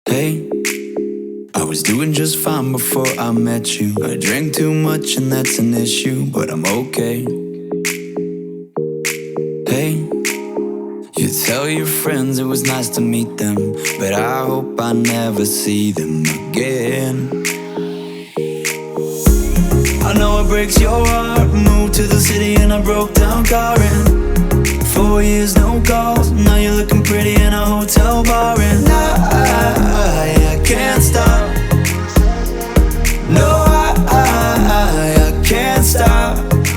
Hey, I was doing just fine before I met you. I drank too much and that's an issue, but I'm okay. Hey, you tell your friends it was nice to meet them, but I hope I never see them again. I know it breaks your heart. Moved to the city and I broke down crying. 4 years, no calls. Now you're looking pretty in a hotel bar, and I can't stop. No, I can't stop.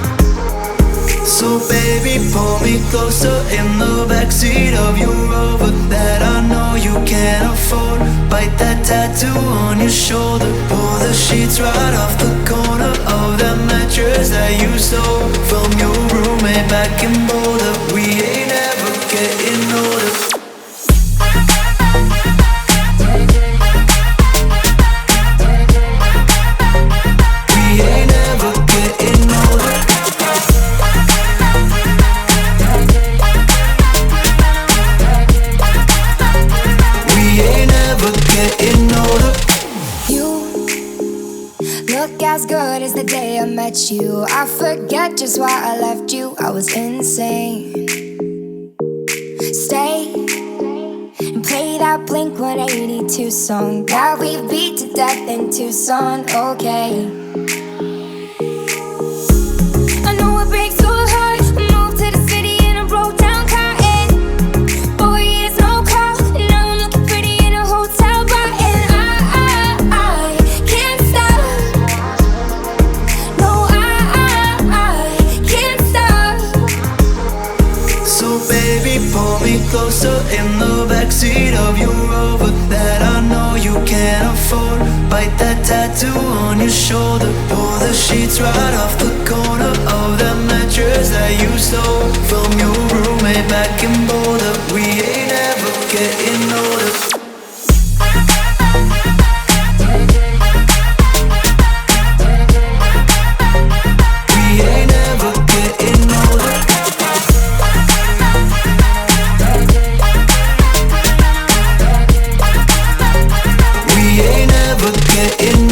So baby, pull me closer in the backseat of your Rover that I know you can't afford. Bite that tattoo on your shoulder. Pull the sheets right off the corner of that mattress that you stole from your roommate back in Boulder. We ain't ever getting older. Look as good as the day I met you. I forget just why I left you. I was insane. Stay and play that Blink-182 song that we beat to death in Tucson. Okay, I know it breaks your heart. Moved to the city and I broke down crying. 4 years, no call. Now I'm looking pretty in a hotel bar, and I can't stop. No, I can't stop. So baby, pull me closer in the backseat of your Rover that I know you can't afford. Bite that tattoo on your shoulder. Pull the sheets right off the corner of that mattress that you stole from your roommate back in Boulder. We ain't ever getting older. We ain't ever getting older. We ain't ever getting